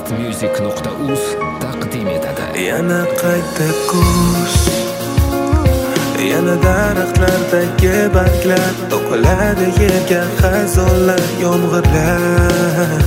bestmusic.uz taqdim etadi. Yana qayta kuz, yana daraxtlardagi barglar to'kiladi yerga, xazonlar, yomg'irlar.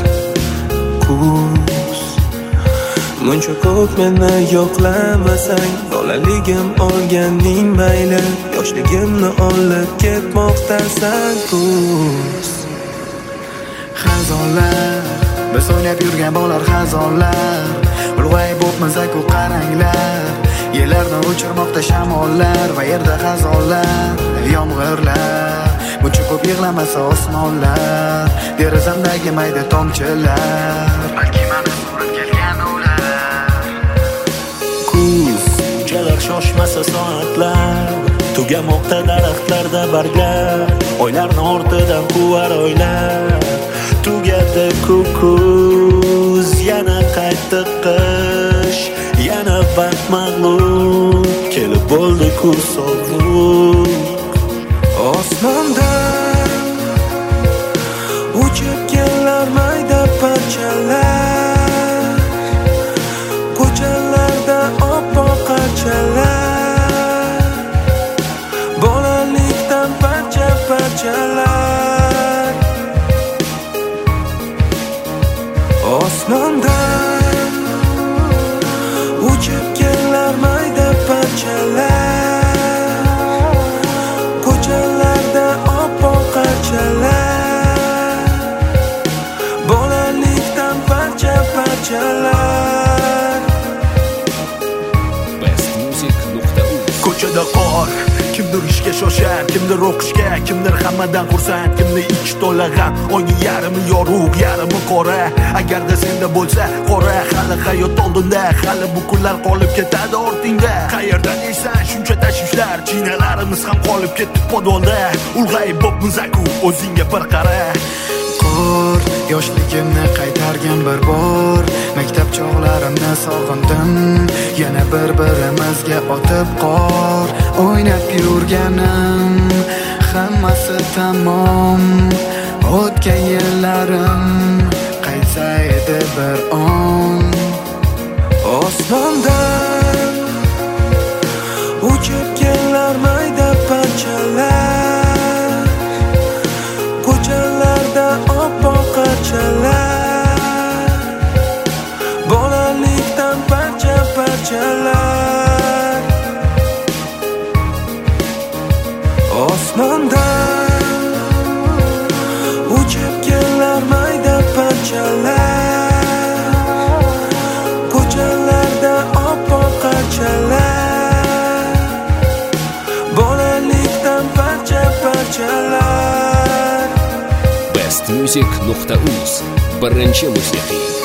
Kuz, muncha ko'p meni yo'qlamasang, bolaligim olganing mayli, yoshligimni olib ketmoqdasan. Kuz, xazonlar, biz o'ynab yurgan bolalar xazonlar, ulg'ayib bo'pmiz-ku qaranglar, yerlarni o'chirmoqda shamollar va yerda xazonlar, yomg'irlar, buncha ko'p yig'lamasa osmonlar, derazamdagi mayda tomchilar, balki mana surat kelgan ular. Kuz, unchalar shoshmasa soatlar, tugamoqda daraxtlarda barglar, oylarni ortidan quvar oylar. Tugadi kuz, yana qaytdi qish, yana vaqt mag'lub, kelib bo'ldi kuz sovuq. Osmondan uchib kelar mayda parchalar, ko'chalarda oppoq qarchalar, bolalikdan parcha-parchalar. Osmondan uchib kelar mayda parchalar, ko'chalarda oppoq qarchalar, bolalikdan parcha-parchalar. bestmusic.uz. Ko'chada qor, kimdir ishga shoshar, kimdir o'qishga, kimdir hammadan xursand, kimni ichi to'la g'am, oyning yarmi yorug', yarmi qora. Agarda senda bo'lsa qora, hali hayot oldinda, hali bu kunlar qolib ketadi ortingda. Qayerdan deysan shuncha tashvishlar, chinalarimiz ham qolib ketdi podolda. Ulg'ayib bo'pmiz-ku, o'zingga bir qara. Qor, yoshligimni qaytargan bir bor, maktab chog'larimni sog'indim, yana bir-birimizga otib qor, o'ynab yurganim, hammasi tamom, o'tgan yillarim qaytsa edi bir on. Osmondan uchib kelar mayda parchalar, ko'chalarda oppoq qarchalar, bolalikdan parcha-parchalar. Osmondan uchib kelar mayda parchalar, ko'chalarda oppoq qarchalar, bolalikdan parcha-parchalar. bestmusic.uz. Birinchi musiqiy